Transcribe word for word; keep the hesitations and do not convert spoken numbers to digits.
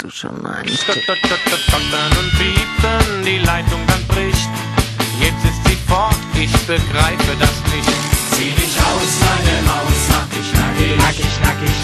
du schon ein. Stottern und piepen, die Leitung dann bricht. Jetzt ist sie fort, ich begreife das nicht. Zieh dich aus, meine Maus, mach dich nackig, nackig, nackig.